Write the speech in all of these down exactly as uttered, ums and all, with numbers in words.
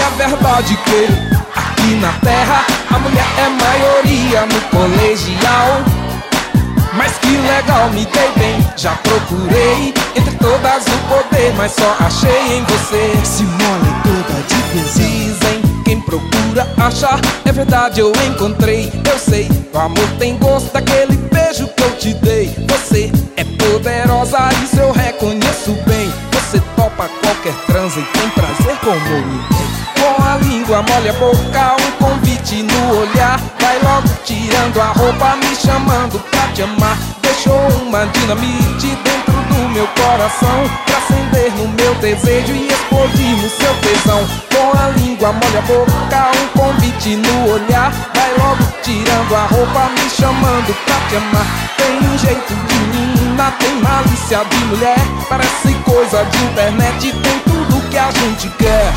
é verdade que aqui na terra a mulher é maioria no colegial. Mas que legal, me dei bem, já procurei entre todas o poder, mas só achei em você. Simone toda de tesão. Dizem, quem procura achar, é verdade, eu encontrei. Eu sei, o amor tem gosto daquele beijo que eu te dei. Você é poderosa, isso eu reconheço bem. Você topa qualquer transa e tem prazer como ninguém. Com a língua molha a boca, um convite no olhar. Vai logo tirando a roupa, me chamando pra te amar. Deixou uma dinamite dentro do meu coração, pra acender no meu desejo e explodir no seu tesão. Com a língua molha a boca, um convite no olhar. Vai logo tirando a roupa, me chamando pra te amar. Tem um jeito de menina, tem malícia de mulher. Parece coisa de internet, tem tudo que a gente quer.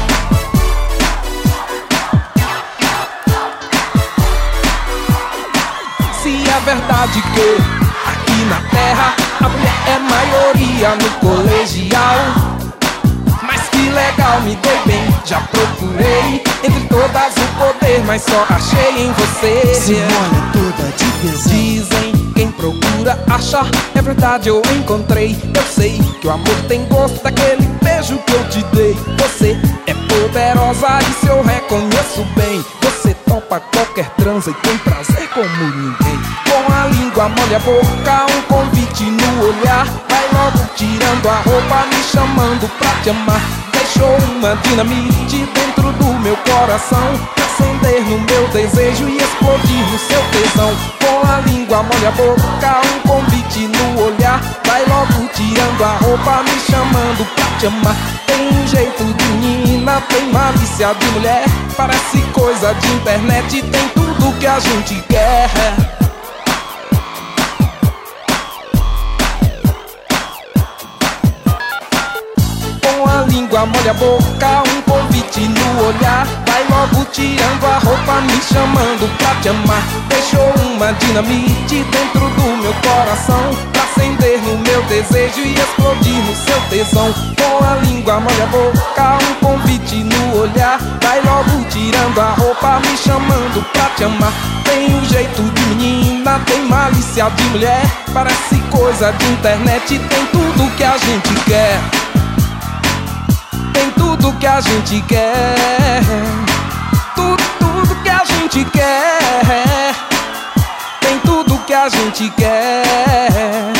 Se é verdade que aqui na terra a mulher é maioria no colegial, mas que legal, me dei bem, já procurei entre todas o poder, mas só achei em você. Simone toda de tesão. Dizem, quem procura achar, é verdade, eu encontrei. Eu sei que o amor tem gosto daquele beijo que eu te dei. Você é poderosa, isso eu reconheço bem. Você topa qualquer transa e tem prazer como ninguém. Com a língua molha a boca, um convite no olhar. Vai logo tirando a roupa, me chamando pra te amar. Deixou uma dinamite dentro do meu coração, pra acender no meu desejo e explodir no seu tesão. Com a língua molha a boca, um convite no olhar. Vai logo tirando a roupa, me chamando pra te amar. Tem um jeito de menina, tem malícia de mulher. Parece coisa de internet, tem tudo que a gente quer. Com a língua molha a boca, um convite no olhar. Vai logo tirando a roupa, me chamando pra te amar. Deixou uma dinamite dentro do meu coração, pra acender no meu desejo e explodir no seu tesão. Com a língua molha a boca, um convite no olhar. Vai logo tirando a roupa, me chamando pra te amar. Tem um jeito de menina, tem malícia de mulher. Parece coisa de internet, tem tudo que a gente quer. Tem tudo que a gente quer. Tudo, tudo que a gente quer. Tem tudo que a gente quer.